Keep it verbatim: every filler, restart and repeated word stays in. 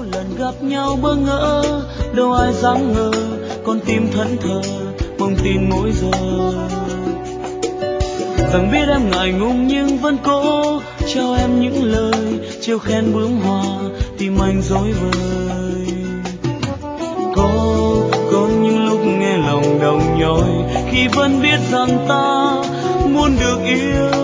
lần gặp nhau bỡ ngỡ, đâu ai dám ngờ con tim thẫn thờ mong tin mỗi giờ. Rằng biết em ngại ngùng nhưng vẫn cố trao em những lời trêu khen bướm hoa tim anh rối bời. Có có những lúc nghe lòng đau nhói khi vẫn biết rằng ta muốn được yêu